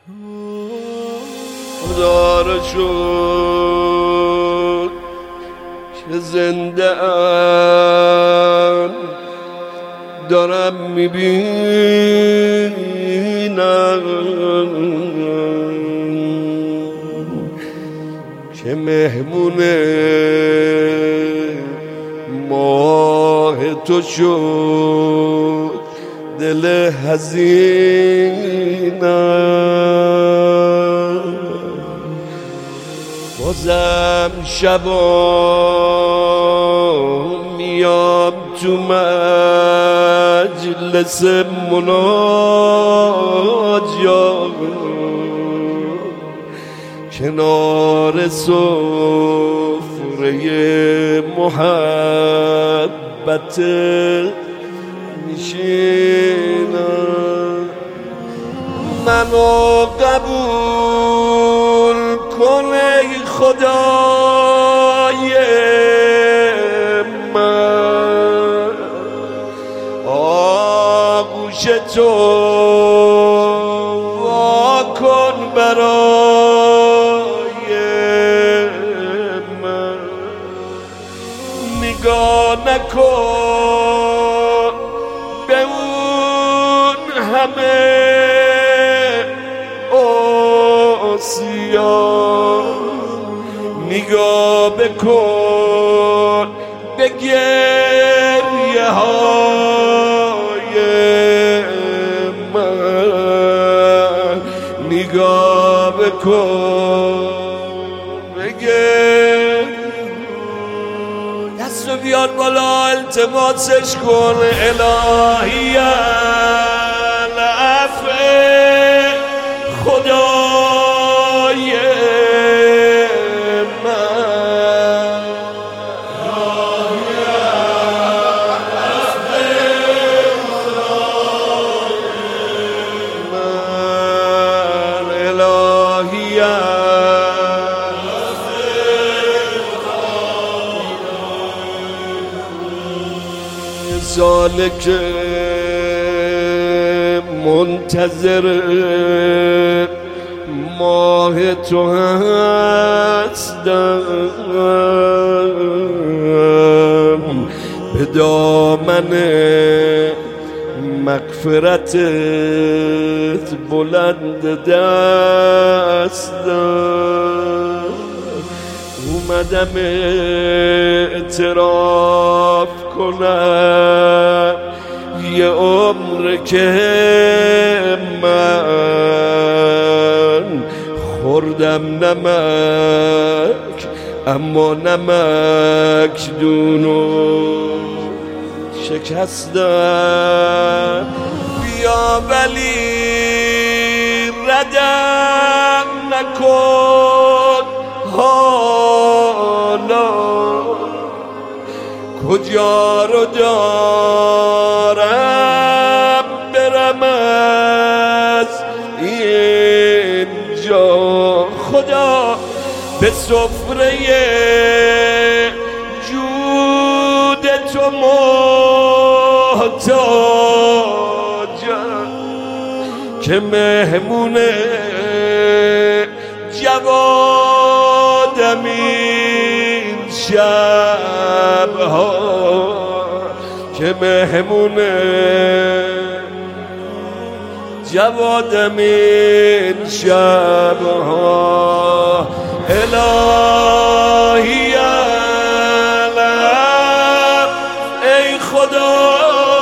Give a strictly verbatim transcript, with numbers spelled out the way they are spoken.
خدا را شد که زنده ام، دارم میبینم که مهمون ماه تو شد دل حزینم. بازم شبا میام تو مجلس مناجات، کنار سفره محبت میشینم. منو قبول کن ای خدای من، آغوش تو وا کن برای من. نگاه نکن به اون همه آسیا، نگاه بکن به گریه های من، نگاه بکن به گریه. دستو بیار بالا التماسش کن الهی العفو خدای من. الهی ساله که منتظر ماه تو هستم، به دامن مغفرتت بلند دستم. اومدم اعتراف کنم یه عمر که من خوردم نمک، اما نمک دونو شکستم. بیا ولی ردم نکن حالا، کجا رو دارم برم از اینجا. خدا به سفره جود تو محتاجم که مهمون جوادم این شبها، که مهمون جوادم این شبها. الهی علم ای خدا